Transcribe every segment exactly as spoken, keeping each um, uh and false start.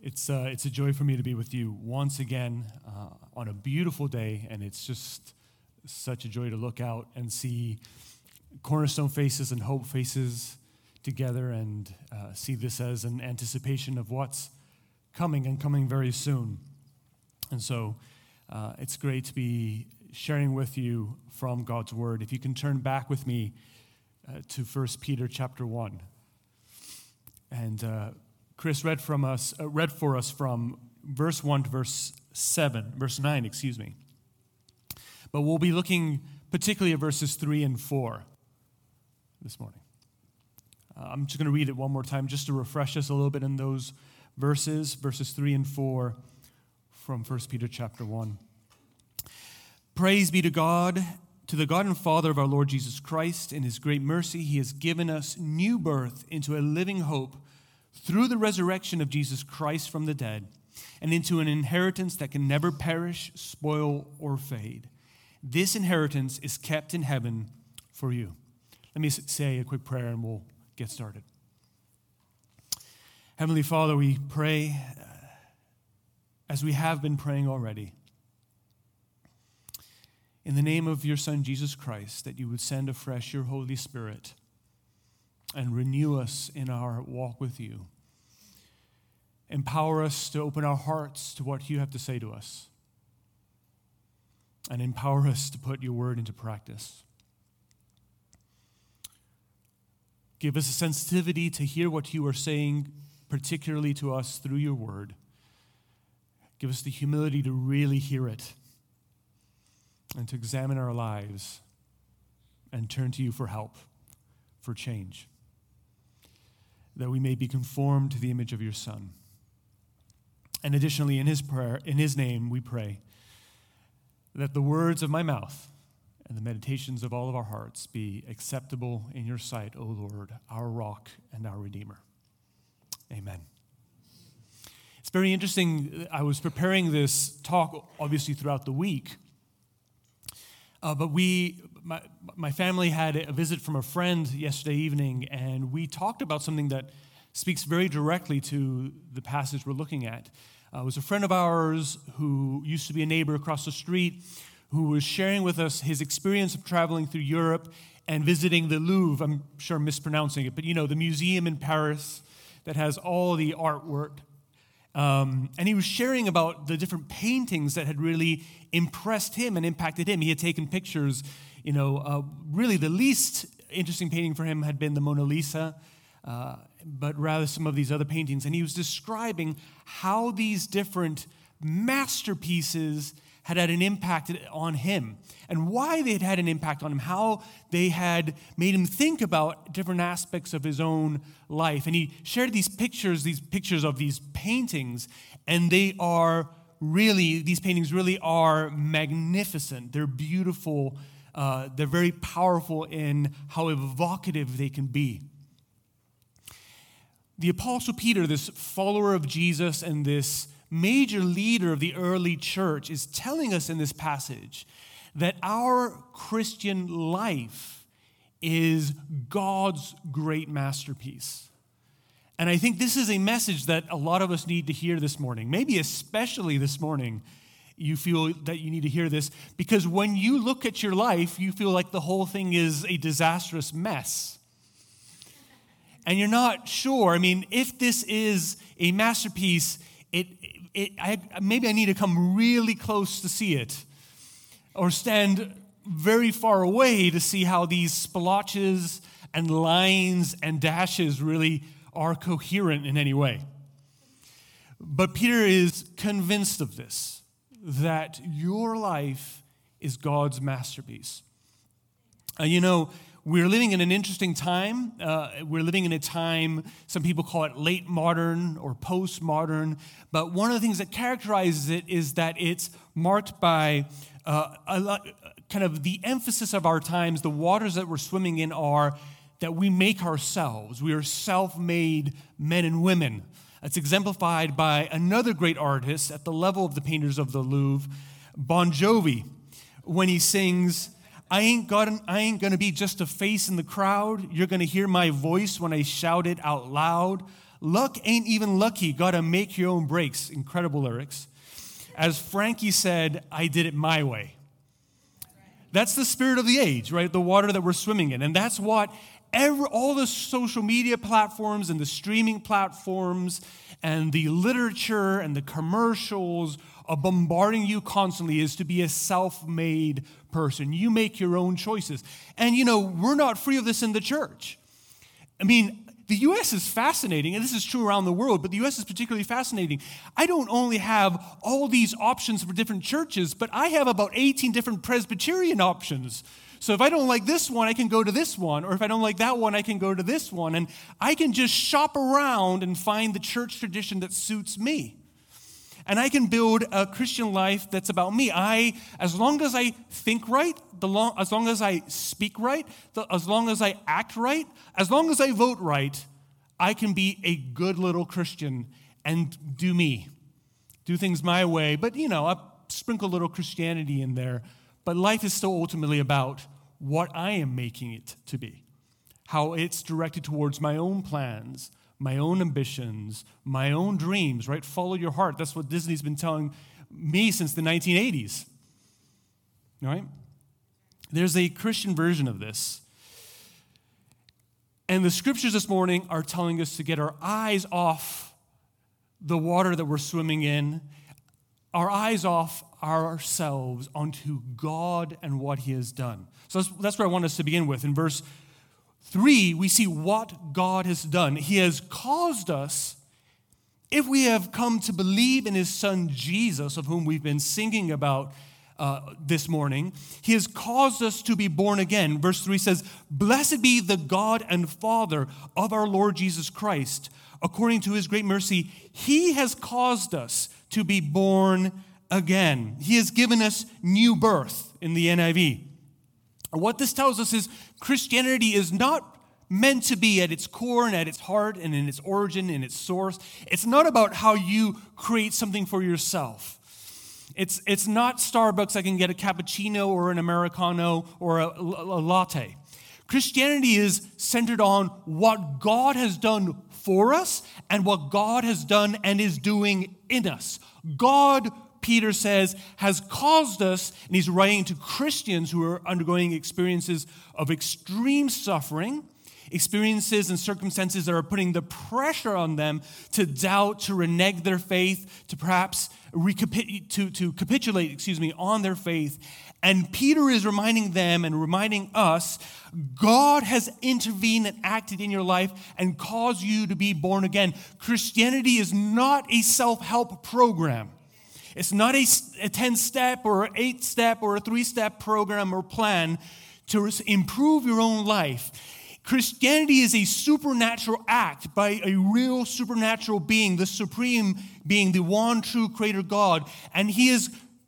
It's uh, it's a joy for me to be with you once again uh, on a beautiful day, and it's just such a joy to look out and see Cornerstone faces and Hope faces together, and uh, see this as an anticipation of what's coming and coming very soon. And so uh, it's great to be sharing with you from God's Word. If you can turn back with me uh, to First Peter chapter one, and uh, Chris read from us, uh, read for us from verse one to verse seven, verse nine, excuse me. But we'll be looking particularly at verses three and four this morning. Uh, I'm just going to read it one more time just to refresh us a little bit in those verses, verses three and four from First Peter chapter one. Praise be to God, to the God and Father of our Lord Jesus Christ. In his great mercy, he has given us new birth into a living hope through the resurrection of Jesus Christ from the dead, and into an inheritance that can never perish, spoil, or fade. This inheritance is kept in heaven for you. Let me say a quick prayer and we'll get started. Heavenly Father, we pray, uh, as we have been praying already, in the name of your Son, Jesus Christ, that you would send afresh your Holy Spirit and renew us in our walk with you. Empower us to open our hearts to what you have to say to us. And empower us to put your word into practice. Give us a sensitivity to hear what you are saying, particularly to us through your word. Give us the humility to really hear it and to examine our lives and turn to you for help, for change, that we may be conformed to the image of your Son. And additionally, in his prayer, in his name, we pray that the words of my mouth and the meditations of all of our hearts be acceptable in your sight, O Lord, our rock and our Redeemer. Amen. It's very interesting. I was preparing this talk, obviously, throughout the week. Uh, but we, my, my family had a visit from a friend yesterday evening, and we talked about something that speaks very directly to the passage we're looking at. Uh, it was a friend of ours who used to be a neighbor across the street who was sharing with us his experience of traveling through Europe and visiting the Louvre. I'm sure I'm mispronouncing it, but you know, the museum in Paris that has all the artwork. Um, and he was sharing about the different paintings that had really impressed him and impacted him. He had taken pictures, you know, uh, really the least interesting painting for him had been the Mona Lisa, uh, but rather some of these other paintings. And he was describing how these different masterpieces had had an impact on him and why they had had an impact on him, how they had made him think about different aspects of his own life. And he shared these pictures, these pictures of these paintings, and they are really, these paintings really are magnificent. They're beautiful. Uh, they're very powerful in how evocative they can be. The Apostle Peter, this follower of Jesus and this major leader of the early church, is telling us in this passage that our Christian life is God's great masterpiece. And I think this is a message that a lot of us need to hear this morning. Maybe especially this morning, you feel that you need to hear this, because when you look at your life, you feel like the whole thing is a disastrous mess. And you're not sure. I mean, if this is a masterpiece, it, it I, maybe I need to come really close to see it, or stand very far away to see how these splotches and lines and dashes really are coherent in any way. But Peter is convinced of this, that your life is God's masterpiece. Uh, you know, we're living in an interesting time. Uh, we're living in a time, some people call it late modern or postmodern, but one of the things that characterizes it is that it's marked by uh, a lot, kind of the emphasis of our times. The waters that we're swimming in are that we make ourselves. We are self-made men and women. It's exemplified by another great artist at the level of the painters of the Louvre, Bon Jovi, when he sings, I ain't got I ain't going to be just a face in the crowd. You're going to hear my voice when I shout it out loud. Luck ain't even lucky. Got to make your own breaks. Incredible lyrics. As Frankie said, I did it my way. That's the spirit of the age, right? The water that we're swimming in. And that's what every, all the social media platforms and the streaming platforms and the literature and the commercials are bombarding you constantly is to be a self-made person. You make your own choices. And, you know, we're not free of this in the church. I mean, the U S is fascinating, and this is true around the world, but the U S is particularly fascinating. I don't only have all these options for different churches, but I have about eighteen different Presbyterian options. So if I don't like this one, I can go to this one, or if I don't like that one, I can go to this one, and I can just shop around and find the church tradition that suits me. And I can build a Christian life that's about me. I, as long as I think right, the long, as long as I speak right, the, as long as I act right, as long as I vote right, I can be a good little Christian and do me. Do things my way, but, you know, I sprinkle a little Christianity in there. But life is still ultimately about what I am making it to be, how it's directed towards my own plans, my own ambitions, my own dreams, right? Follow your heart. That's what Disney's been telling me since the nineteen eighties, right? There's a Christian version of this. And the scriptures this morning are telling us to get our eyes off the water that we're swimming in, our eyes off ourselves onto God and what he has done. So that's, that's where I want us to begin with. In verse three, we see what God has done. He has caused us, if we have come to believe in his son Jesus, of whom we've been singing about uh, this morning, he has caused us to be born again. Verse three says, "Blessed be the God and Father of our Lord Jesus Christ. According to his great mercy, he has caused us to be born again." He has given us new birth in the N I V. What this tells us is Christianity is not meant to be at its core and at its heart and in its origin and its source. It's not about how you create something for yourself. It's, it's not Starbucks. I can get a cappuccino or an Americano or a, a latte. Christianity is centered on what God has done for us and what God has done and is doing in us. God, Peter says, has caused us, and he's writing to Christians who are undergoing experiences of extreme suffering, experiences and circumstances that are putting the pressure on them to doubt, to renege their faith, to perhaps recapi- to, to capitulate, excuse me, on their faith. And Peter is reminding them and reminding us, God has intervened and acted in your life and caused you to be born again. Christianity is not a self-help program. It's not a, a ten-step or an eight-step or a three-step program or plan to improve your own life. Christianity is a supernatural act by a real supernatural being, the supreme being, the one true creator God. And he is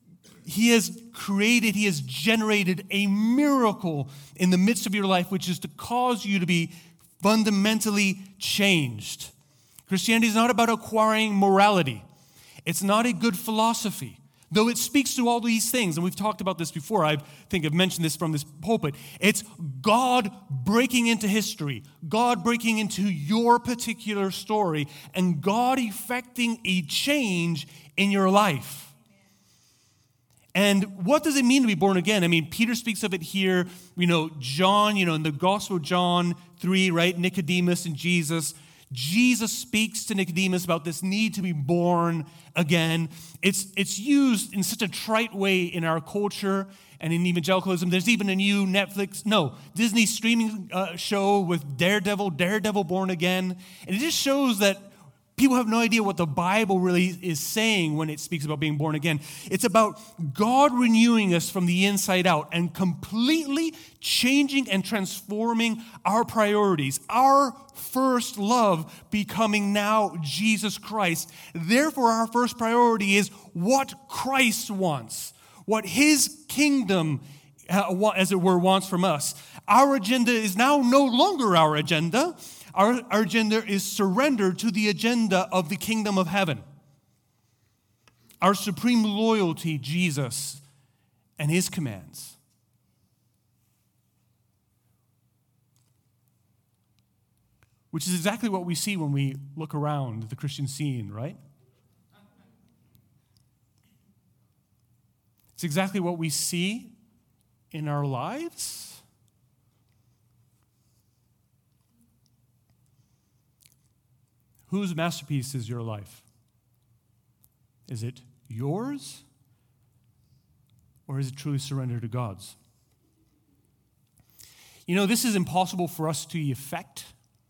He has created, he has generated a miracle in the midst of your life, which is to cause you to be fundamentally changed. Christianity is not about acquiring morality. It's not a good philosophy, though it speaks to all these things. And we've talked about this before. I think I've mentioned this from this pulpit. It's God breaking into history, God breaking into your particular story, and God effecting a change in your life. And what does it mean to be born again? I mean, Peter speaks of it here. You know, John, you know, in the Gospel of John three, right? Nicodemus and Jesus. Jesus speaks to Nicodemus about this need to be born again. It's, it's used in such a trite way in our culture and in evangelicalism. There's even a new Netflix, no, Disney streaming uh, show with Daredevil, Daredevil Born Again. And it just shows that people have no idea what the Bible really is saying when it speaks about being born again. It's about God renewing us from the inside out and completely changing and transforming our priorities. Our first love becoming now Jesus Christ. Therefore, our first priority is what Christ wants, what his kingdom, uh, as it were, wants from us. Our agenda is now no longer our agenda. Our, our agenda is surrender to the agenda of the kingdom of heaven. Our supreme loyalty, Jesus, and his commands. which is exactly what we see when we look around the Christian scene, right? It's exactly what we see in our lives. Whose masterpiece is your life? Is it yours? Or is it truly surrendered to God's? You know, this is impossible for us to effect.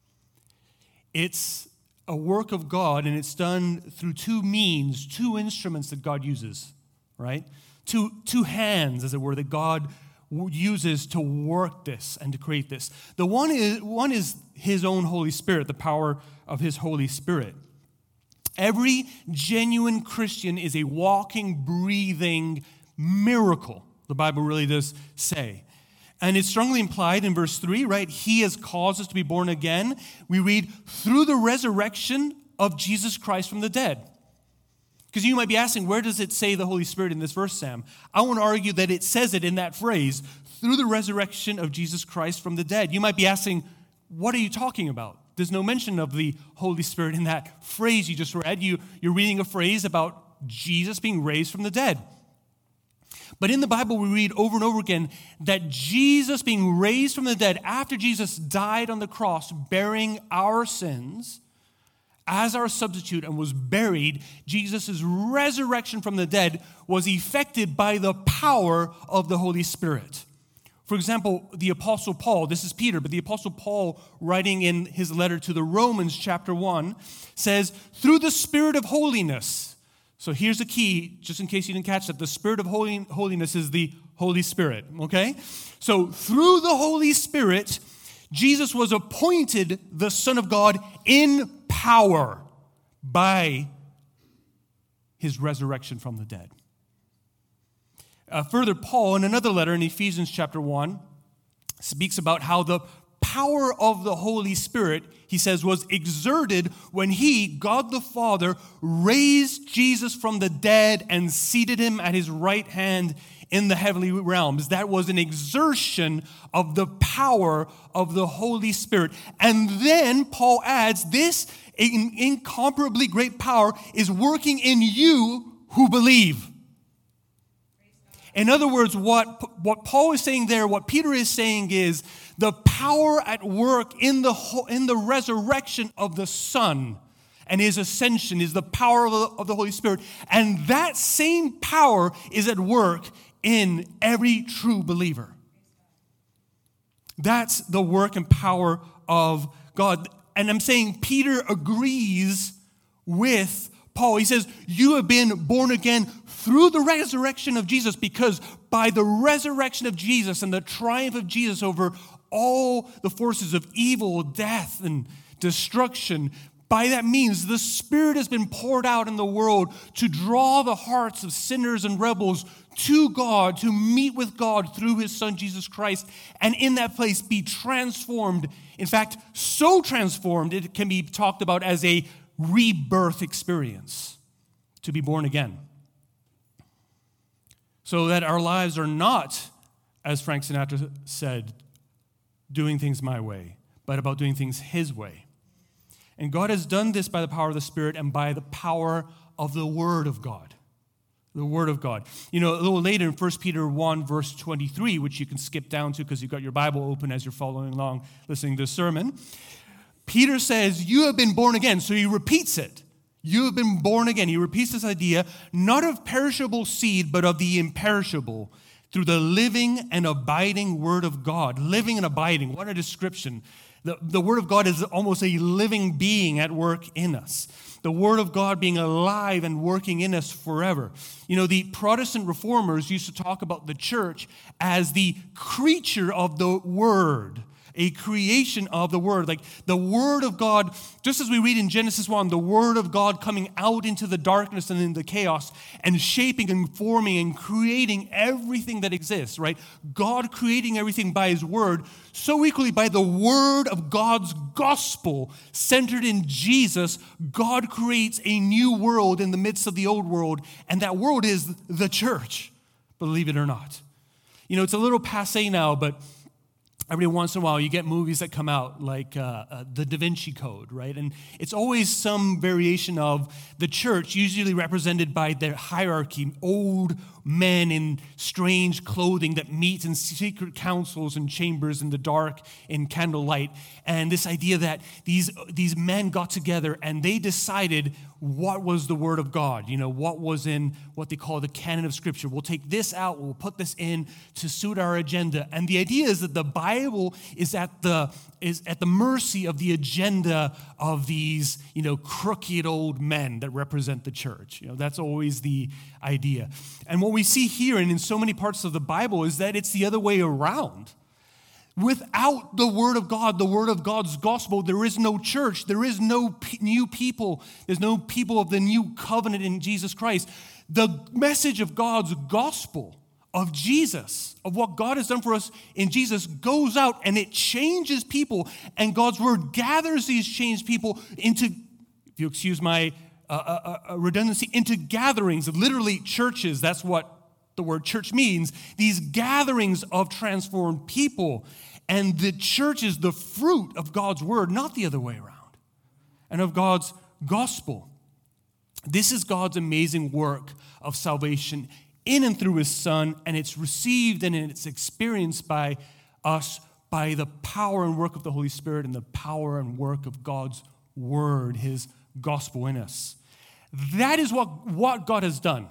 It's a work of God, and it's done through two means, two instruments that God uses, right? Two, two hands, as it were, that God uses to work this and to create this. The one is, one is His own Holy Spirit, the power of His Holy Spirit. Every genuine Christian is a walking, breathing miracle, the Bible really does say. And it's strongly implied in verse three, right? He has caused us to be born again. We read, through the resurrection of Jesus Christ from the dead. Because you might be asking, where does it say the Holy Spirit in this verse, Sam? I want to argue that it says it in that phrase, through the resurrection of Jesus Christ from the dead. You might be asking, what are you talking about? There's no mention of the Holy Spirit in that phrase you just read. You, you're reading a phrase about Jesus being raised from the dead. But in the Bible, we read over and over again that Jesus being raised from the dead, after Jesus died on the cross, bearing our sins as our substitute and was buried, Jesus' resurrection from the dead was effected by the power of the Holy Spirit. For example, the Apostle Paul, this is Peter, but the Apostle Paul, writing in his letter to the Romans, chapter one, says, through the Spirit of holiness. So here's the key, just in case you didn't catch that. The Spirit of holy, holiness is the Holy Spirit, okay? So through the Holy Spirit, Jesus was appointed the Son of God in power by His resurrection from the dead. Uh, further, Paul, in another letter in Ephesians chapter one, speaks about how the power of the Holy Spirit, he says, was exerted when He, God the Father, raised Jesus from the dead and seated Him at His right hand in the heavenly realms. That was an exertion of the power of the Holy Spirit. And then Paul adds, this incomparably great power is working in you who believe. In other words, what, what Paul is saying there, what Peter is saying is the power at work in the, in the resurrection of the Son and His ascension is the power of the, of the Holy Spirit. And that same power is at work in every true believer. That's the work and power of God. And I'm saying Peter agrees with Paul. He says, you have been born again through the resurrection of Jesus, because by the resurrection of Jesus and the triumph of Jesus over all the forces of evil, death, and destruction, by that means the Spirit has been poured out in the world to draw the hearts of sinners and rebels to God, to meet with God through His Son, Jesus Christ, and in that place be transformed. In fact, so transformed, it can be talked about as a rebirth experience, to be born again. So that our lives are not, as Frank Sinatra said, doing things my way, but about doing things His way. And God has done this by the power of the Spirit and by the power of the Word of God. The Word of God. You know, a little later in First Peter one, verse twenty-three, which you can skip down to because you've got your Bible open as you're following along listening to the sermon, Peter says, you have been born again. So he repeats it. You have been born again. He repeats this idea, not of perishable seed, but of the imperishable, through the living and abiding Word of God. Living and abiding, what a description. The, the Word of God is almost a living being at work in us. The Word of God being alive and working in us forever. You know, the Protestant reformers used to talk about the church as the creature of the Word. A creation of the Word. Like the Word of God, just as we read in Genesis one, the Word of God coming out into the darkness and into the chaos and shaping and forming and creating everything that exists, right? God creating everything by His Word, so equally by the Word of God's gospel centered in Jesus, God creates a new world in the midst of the old world, and that world is the church, believe it or not. You know, it's a little passé now, but every once in a while you get movies that come out like uh, uh, The Da Vinci Code, right? And it's always some variation of the church, usually represented by their hierarchy, old men in strange clothing that meet in secret councils and chambers in the dark in candlelight. And this idea that these, these men got together and they decided what was the Word of God, you know, what was in what they call the canon of Scripture. We'll take this out, we'll put this in to suit our agenda. And the idea is that the Bible is at the is at the mercy of the agenda of these, you know, crooked old men that represent the church. You know, that's always the idea. And what we see here and in so many parts of the Bible is that it's the other way around. Without the Word of God, the Word of God's gospel, there is no church. There is no p- new people. There's no people of the new covenant in Jesus Christ. The message of God's gospel, of Jesus, of what God has done for us in Jesus, goes out and it changes people. And God's Word gathers these changed people into, if you excuse my uh, uh, uh, redundancy, into gatherings, literally churches. That's what the word church means. These gatherings of transformed people. And the church is the fruit of God's word, not the other way around, and of God's gospel. This is God's amazing work of salvation in and through his Son, and it's received and it's experienced by us by the power and work of the Holy Spirit and the power and work of God's word, his gospel in us. That is what, what God has done.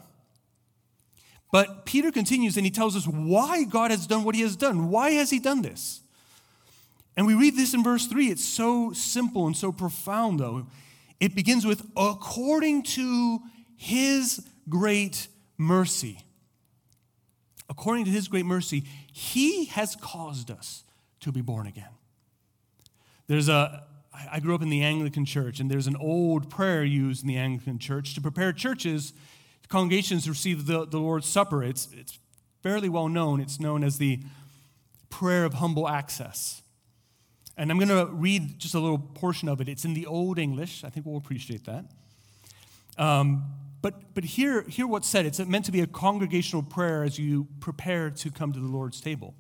But Peter continues and he tells us why God has done what he has done. Why has he done this? And we read this in verse three. It's so simple and so profound, though. It begins with, according to his great mercy. According to his great mercy, he has caused us to be born again. There's a, I grew up in the Anglican church, and there's an old prayer used in the Anglican church to prepare churches, congregations to receive the, the Lord's Supper. It's, it's fairly well known. It's known as the prayer of humble access. And I'm going to read just a little portion of it. It's in the Old English. I think we'll appreciate that. Um, but but hear, hear what's said. It's meant to be a congregational prayer as you prepare to come to the Lord's table.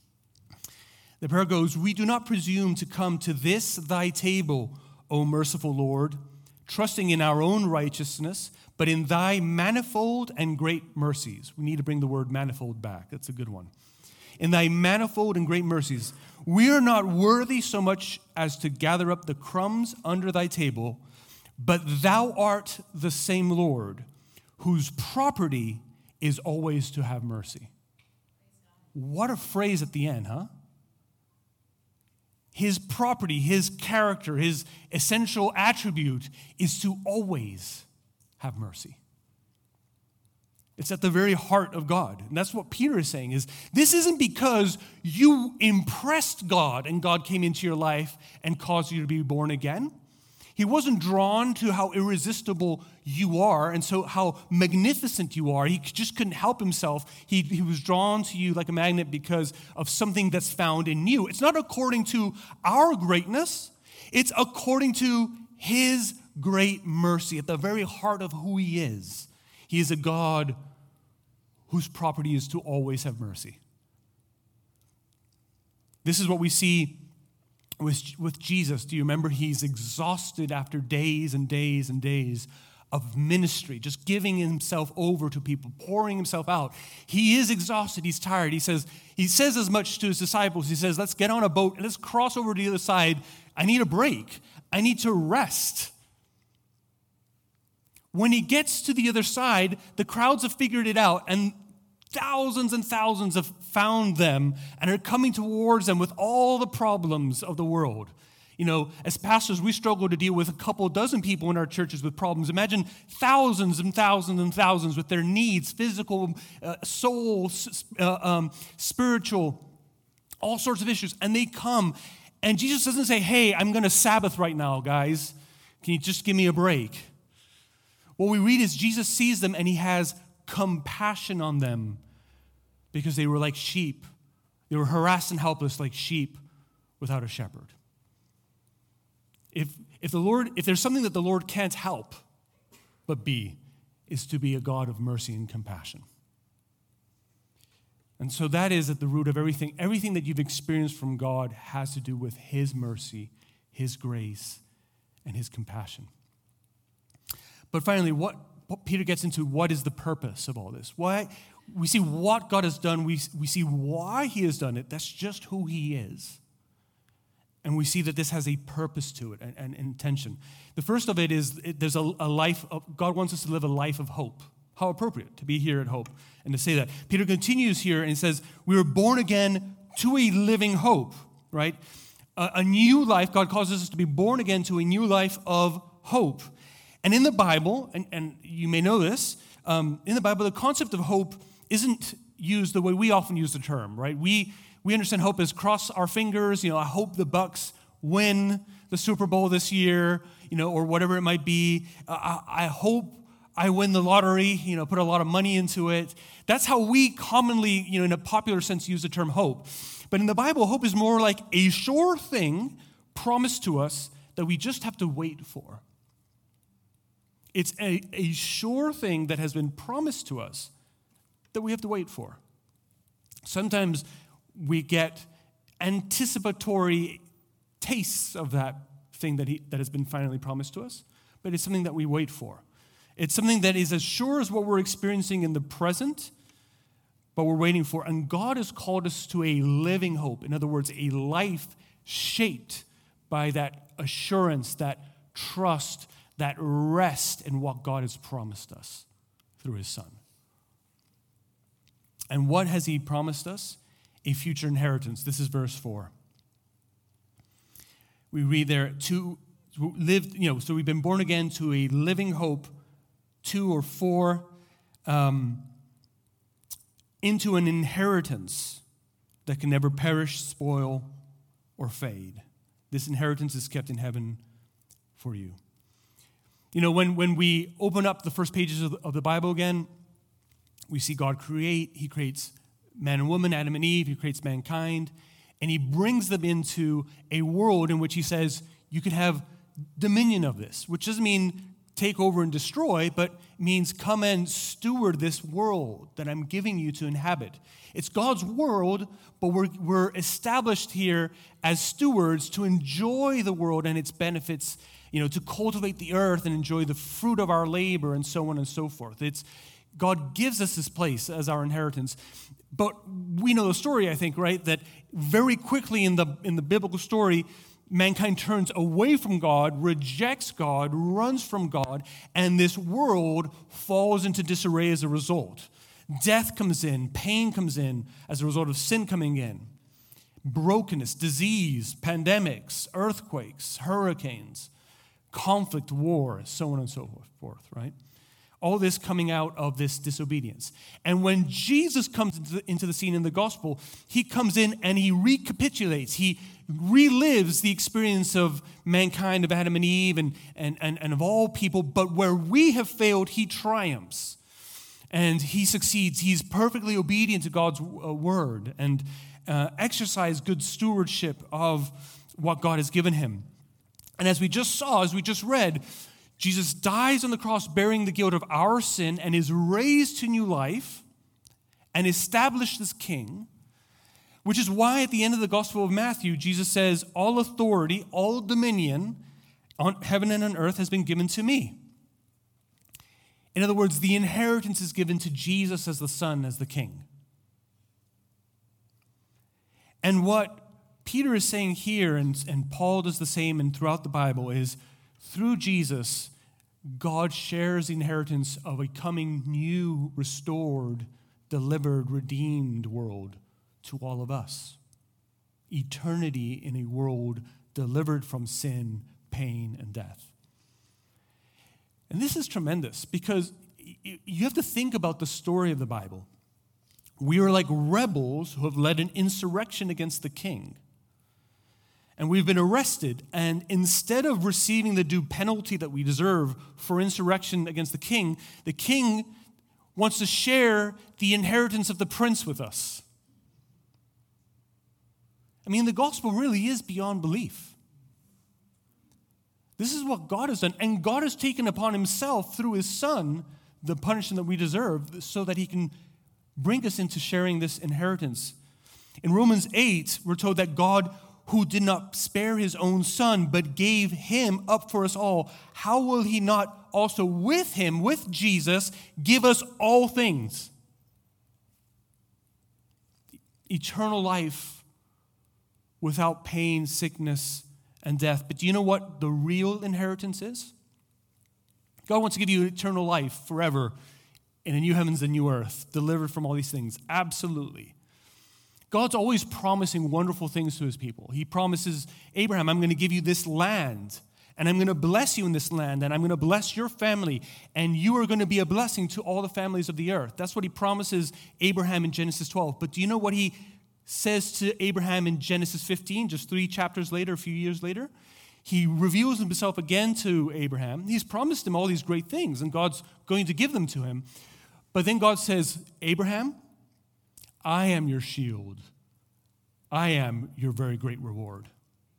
The prayer goes, "We do not presume to come to this thy table, O merciful Lord, trusting in our own righteousness, but in thy manifold and great mercies." We need to bring the word manifold back. That's a good one. "In thy manifold and great mercies, we are not worthy so much as to gather up the crumbs under thy table, but thou art the same Lord, whose property is always to have mercy." What a phrase at the end, huh? His property, his character, his essential attribute is to always have mercy. It's at the very heart of God. And that's what Peter is saying, is this isn't because you impressed God and God came into your life and caused you to be born again. He wasn't drawn to how irresistible you are and so how magnificent you are. He just couldn't help himself. He, he was drawn to you like a magnet because of something that's found in you. It's not according to our greatness. It's according to his great mercy at the very heart of who he is. He is a God whose property is to always have mercy. This is what we see with, with Jesus. Do you remember? He's exhausted after days and days and days of ministry, just giving himself over to people, pouring himself out. He is exhausted. He's tired. He says, he says as much to his disciples. He says, let's get on a boat and let's cross over to the other side. I need a break. I need to rest. When he gets to the other side, the crowds have figured it out, and thousands and thousands have found them and are coming towards them with all the problems of the world. You know, as pastors, we struggle to deal with a couple dozen people in our churches with problems. Imagine thousands and thousands and thousands with their needs, physical, uh, soul, uh, um, spiritual, all sorts of issues. And they come, and Jesus doesn't say, hey, I'm going to Sabbath right now, guys. Can you just give me a break? What we read is Jesus sees them and he has compassion on them because they were like sheep. They were harassed and helpless like sheep without a shepherd. If, if the Lord, if there's something that the Lord can't help but be, is to be a God of mercy and compassion. And so that is at the root of everything. Everything that you've experienced from God has to do with his mercy, his grace, and his compassion. But finally, what, what Peter gets into, what is the purpose of all this? Why we see what God has done, we, we see why he has done it. That's just who he is. And we see that this has a purpose to it and, and intention. The first of it is it, there's a, a life of, God wants us to live a life of hope. How appropriate to be here at Hope and to say that. Peter continues here and says, we were born again to a living hope, right? A, a new life. God causes us to be born again to a new life of hope. And in the Bible, and, and you may know this, um, in the Bible, the concept of hope isn't used the way we often use the term, right? We we understand hope as cross our fingers, you know, I hope the Bucks win the Super Bowl this year, you know, or whatever it might be. Uh, I, I hope I win the lottery, you know, put a lot of money into it. That's how we commonly, you know, in a popular sense, use the term hope. But in the Bible, hope is more like a sure thing promised to us that we just have to wait for. It's a, a sure thing that has been promised to us that we have to wait for. Sometimes we get anticipatory tastes of that thing that, he, that has been finally promised to us, but it's something that we wait for. It's something that is as sure as what we're experiencing in the present, but we're waiting for. And God has called us to a living hope. In other words, a life shaped by that assurance, that trust, that rest in what God has promised us through his Son. And what has he promised us? A future inheritance. This is verse four. We read there, to live, you know, so we've been born again to a living hope, two or four, um, into an inheritance that can never perish, spoil, or fade. This inheritance is kept in heaven for you. You know, when, when we open up the first pages of the, of the Bible again, we see God create. He creates man and woman, Adam and Eve. He creates mankind. And he brings them into a world in which he says, you can have dominion of this, which doesn't mean take over and destroy, but means come and steward this world that I'm giving you to inhabit. It's God's world, but we're, we're established here as stewards to enjoy the world and its benefits, you know, to cultivate the earth and enjoy the fruit of our labor and so on and so forth. It's God gives us this place as our inheritance. But we know the story, I think, right? That very quickly in the in the biblical story, mankind turns away from God, rejects God, runs from God, and this world falls into disarray as a result. Death comes in, pain comes in as a result of sin coming in. Brokenness, disease, pandemics, earthquakes, hurricanes, conflict, war, so on and so forth, right? All this coming out of this disobedience. And when Jesus comes into the, into the scene in the gospel, he comes in and he recapitulates. He relives the experience of mankind, of Adam and Eve, and, and, and, and of all people. But where we have failed, he triumphs. And he succeeds. He's perfectly obedient to God's uh, word and uh, exercise good stewardship of what God has given him. And as we just saw, as we just read, Jesus dies on the cross bearing the guilt of our sin and is raised to new life and established as king, which is why at the end of the Gospel of Matthew, Jesus says, all authority, all dominion on heaven and on earth has been given to me. In other words, the inheritance is given to Jesus as the Son, as the King. And what Peter is saying here, and, and Paul does the same and throughout the Bible, is through Jesus, God shares the inheritance of a coming new, restored, delivered, redeemed world to all of us. Eternity in a world delivered from sin, pain, and death. And this is tremendous because you have to think about the story of the Bible. We are like rebels who have led an insurrection against the king. And we've been arrested, and instead of receiving the due penalty that we deserve for insurrection against the king, the king wants to share the inheritance of the prince with us. I mean, the gospel really is beyond belief. This is what God has done, and God has taken upon himself through his Son the punishment that we deserve so that he can bring us into sharing this inheritance. In Romans eight, we're told that God, who did not spare his own son, but gave him up for us all, how will he not also with him, with Jesus, give us all things? Eternal life without pain, sickness, and death. But do you know what the real inheritance is? God wants to give you eternal life forever in a new heavens and new earth, delivered from all these things. Absolutely. God's always promising wonderful things to his people. He promises Abraham, I'm going to give you this land, and I'm going to bless you in this land, and I'm going to bless your family, and you are going to be a blessing to all the families of the earth. That's what he promises Abraham in Genesis twelve. But do you know what he says to Abraham in Genesis fifteen, just three chapters later, a few years later? He reveals himself again to Abraham. He's promised him all these great things, and God's going to give them to him. But then God says, Abraham, I am your shield. I am your very great reward.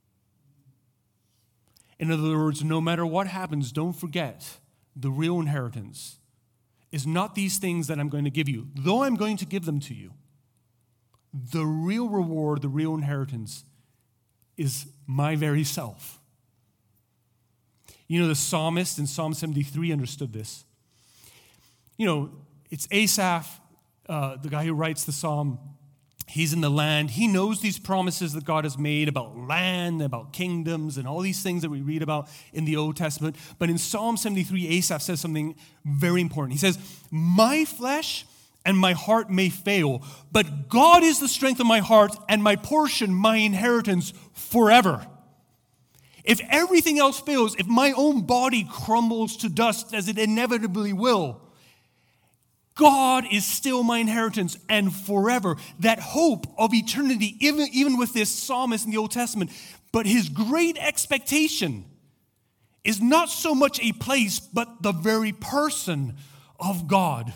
In other words, no matter what happens, don't forget the real inheritance is not these things that I'm going to give you, though I'm going to give them to you. The real reward, the real inheritance is my very self. You know, the psalmist in Psalm seventy-three understood this. You know, it's Asaph, uh, the guy who writes the psalm. He's in the land. He knows these promises that God has made about land, about kingdoms, and all these things that we read about in the Old Testament. But in Psalm seventy-three, Asaph says something very important. He says, my flesh and my heart may fail, but God is the strength of my heart and my portion, my inheritance forever. If everything else fails, if my own body crumbles to dust as it inevitably will, God is still my inheritance and forever. That hope of eternity, even, even with this psalmist in the Old Testament, but his great expectation is not so much a place, but the very person of God.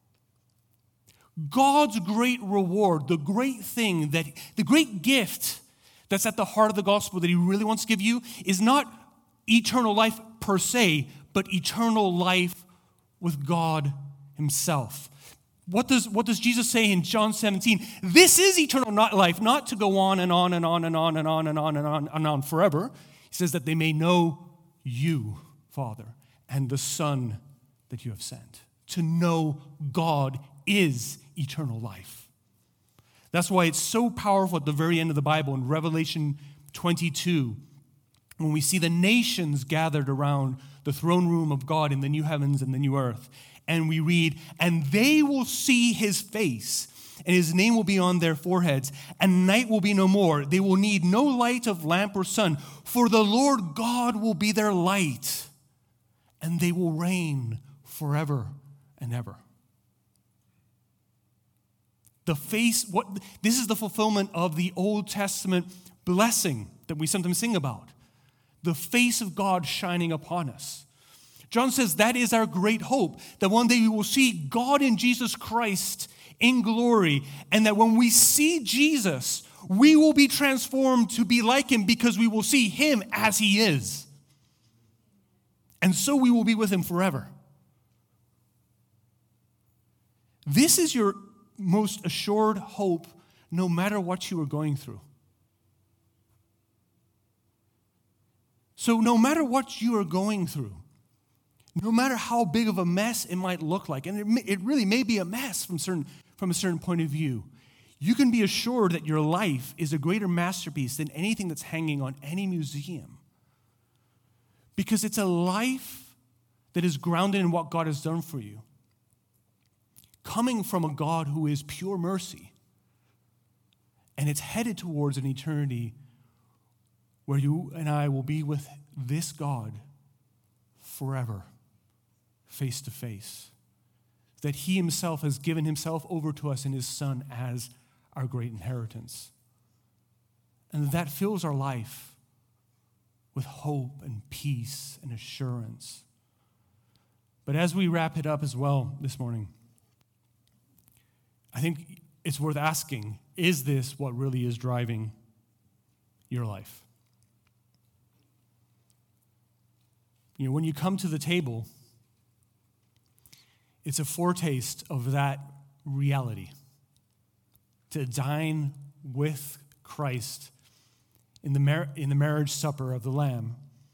God's great reward, the great thing, that the great gift that's at the heart of the gospel that he really wants to give you is not eternal life per se, but eternal life with God himself. What does, what does Jesus say in John seventeen? This is eternal life, not to go on and on and on and on and on and on and on and on forever. He says that they may know you, Father, and the Son that you have sent. To know God is eternal life. That's why it's so powerful at the very end of the Bible in Revelation twenty-two, when we see the nations gathered around the throne room of God in the new heavens and the new earth. And we read, and they will see his face, and his name will be on their foreheads, and night will be no more. They will need no light of lamp or sun, for the Lord God will be their light, and they will reign forever and ever. The face, what this is the fulfillment of the Old Testament blessing that we sometimes sing about. The face of God shining upon us. John says that is our great hope, that one day we will see God in Jesus Christ in glory, and that when we see Jesus, we will be transformed to be like him because we will see him as he is. And so we will be with him forever. This is your most assured hope no matter what you are going through. So no matter what you are going through, no matter how big of a mess it might look like, and it, may, it really may be a mess from, certain, from a certain point of view, you can be assured that your life is a greater masterpiece than anything that's hanging on any museum. Because it's a life that is grounded in what God has done for you, coming from a God who is pure mercy. And it's headed towards an eternity where you and I will be with this God forever, face to face. That he himself has given himself over to us in his Son as our great inheritance. And that fills our life with hope and peace and assurance. But as we wrap it up as well this morning, I think it's worth asking, is this what really is driving your life? You know, when you come to the table, it's a foretaste of that reality, to dine with Christ in the, mar- in the marriage supper of the Lamb.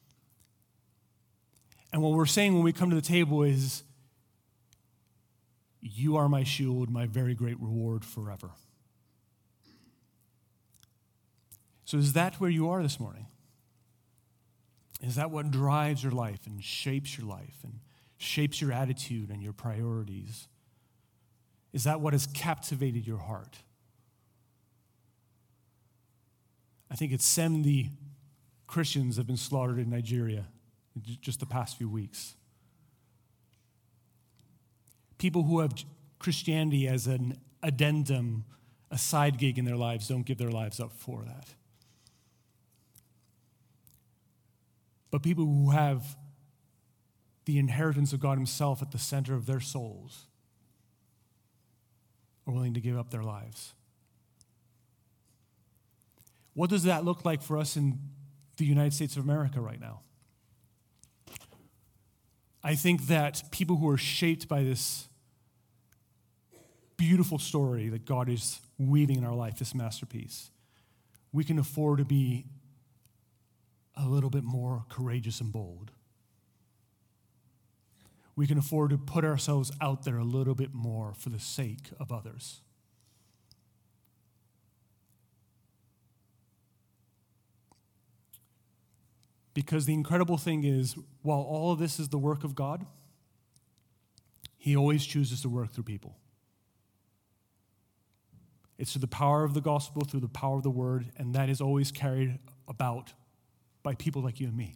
And what we're saying when we come to the table is, you are my shield, my very great reward forever. So is that where you are this morning? Is that what drives your life and shapes your life and shapes your attitude and your priorities? Is that what has captivated your heart? I think it's seventy Christians have been slaughtered in Nigeria in just the past few weeks. People who have Christianity as an addendum, a side gig in their lives, don't give their lives up for that. But people who have the inheritance of God himself at the center of their souls are willing to give up their lives. What does that look like for us in the United States of America right now? I think that people who are shaped by this beautiful story that God is weaving in our life, this masterpiece, we can afford to be a little bit more courageous and bold. We can afford to put ourselves out there a little bit more for the sake of others. Because the incredible thing is, while all of this is the work of God, he always chooses to work through people. It's through the power of the gospel, through the power of the word, and that is always carried about by people like you and me.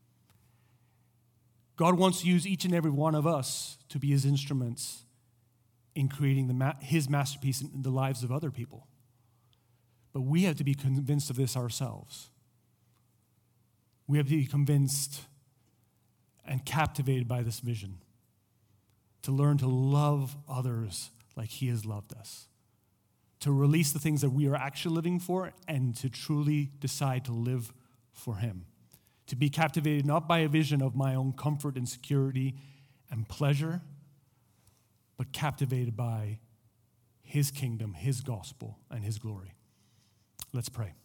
God wants to use each and every one of us to be his instruments in creating the ma- his masterpiece in the lives of other people. But we have to be convinced of this ourselves. We have to be convinced and captivated by this vision, to learn to love others like he has loved us, to release the things that we are actually living for and to truly decide to live for him, to be captivated not by a vision of my own comfort and security and pleasure, but captivated by his kingdom, his gospel, and his glory. Let's pray.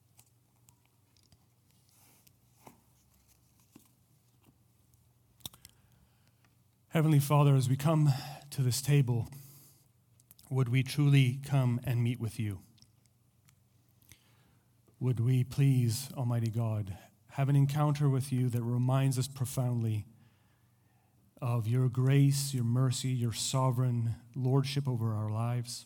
Heavenly Father, as we come to this table, would we truly come and meet with you? Would we please, Almighty God, have an encounter with you that reminds us profoundly of your grace, your mercy, your sovereign lordship over our lives.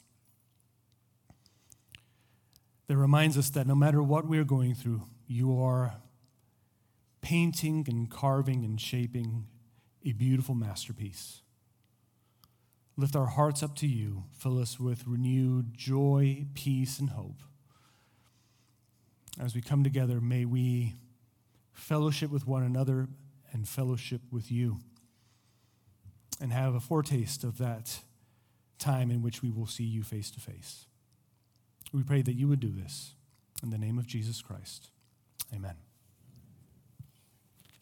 That reminds us that no matter what we're going through, you are painting and carving and shaping a beautiful masterpiece. Lift our hearts up to you. Fill us with renewed joy, peace, and hope. As we come together, may we fellowship with one another and fellowship with you, and have a foretaste of that time in which we will see you face to face. We pray that you would do this in the name of Jesus Christ. Amen.